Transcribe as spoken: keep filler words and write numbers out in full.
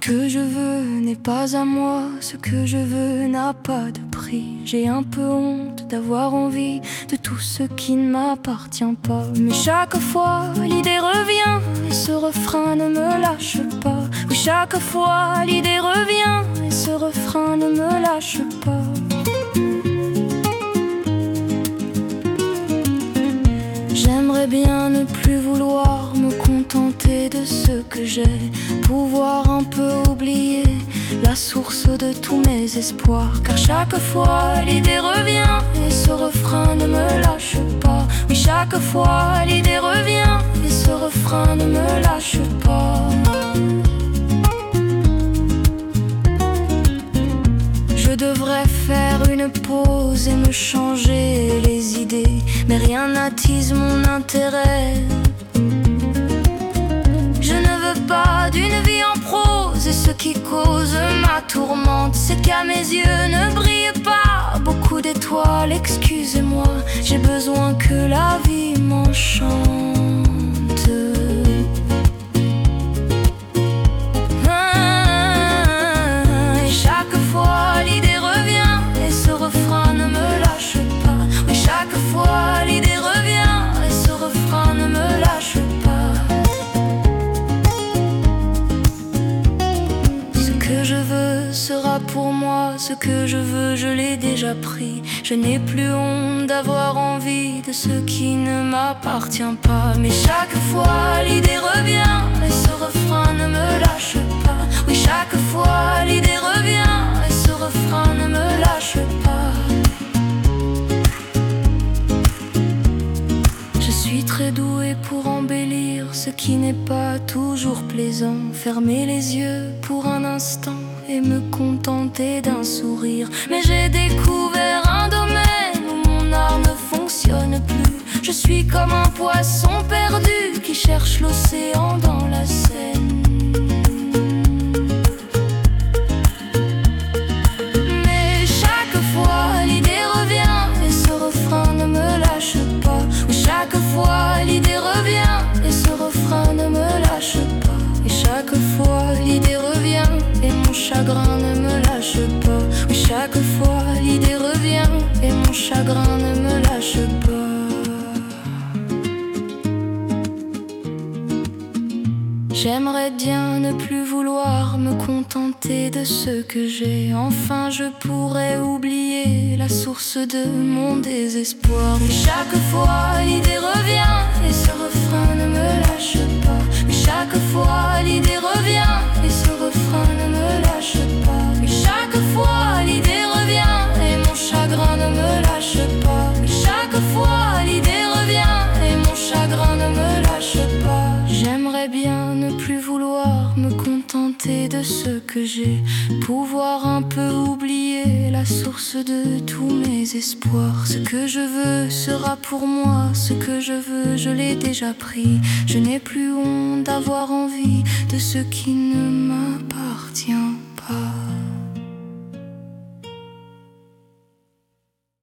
que je veux n'est pas à moi, ce que je veux n'a pas de prix. J'ai un peu honte d'avoir envie de tout ce qui ne m'appartient pas. Mais chaque fois l'idée revient et ce refrain ne me lâche pas. Oui, chaque fois l'idée revient et ce refrain ne me lâche pas. J'aimerais bien ne plus vouloir me contenter de ce que j'ai, pouvoir un peu oublier la source de tous mes espoirs. Car chaque fois l'idée revient et ce refrain ne me lâche pas. Oui, chaque fois l'idée revient et ce refrain ne me lâche pas. Je devrais faire une pause et me changer les idées, mais rien n'attise mon intérêt. Je ne veux pas d'une vie en prose, et ce qui cause ma tourmente, c'est qu'à mes yeux ne brille pas beaucoup d'étoiles. Excusez-moi, j'ai besoin que la vie m'enchante. L'idée revient et ce refrain ne me lâche pas. Ce que je veux sera pour moi, ce que je veux je l'ai déjà pris. Je n'ai plus honte d'avoir envie de ce qui ne m'appartient pas. Mais chaque fois l'idée revient et ce refrain ne me lâche pas. Oui, chaque fois l'idée revient et ce refrain ne me lâche pas. Je suis très douée pour embellir ce qui n'est pas toujours plaisant. Fermer les yeux pour un instant et me contenter d'un sourire. Mais j'ai découvert un domaine où mon art ne fonctionne plus. Je suis comme un poisson perdu qui cherche l'océan dans la Seine. Mais chaque fois l'idée revient et ce refrain ne me lâche pas. Chaque fois l'idée revient et ce refrain ne me lâche pas. Et chaque fois l'idée revient et mon chagrin ne me lâche pas. Oui, chaque fois l'idée revient et mon chagrin ne me lâche pas. J'aimerais bien ne plus vouloir me contenter de ce que j'ai. Enfin je pourrais oublier la source de mon désespoir. Mais chaque fois l'idée revient et ce refrain ne me lâche pas. Mais chaque fois l'idée revient et ce refrain ne me lâche pas. Mais chaque fois l'idée revient et mon chagrin ne me lâche pas. Mais chaque fois l'idée revient et mon chagrin ne me lâche pas. J'aimerais bien ne plus vouloir me contenter de ce que j'ai, pouvoir un peu oublier la source de tous mes espoirs. Ce que je veux sera pour moi, ce que je veux je l'ai déjà pris. Je n'ai plus honte d'avoir envie de ce qui ne m'appartient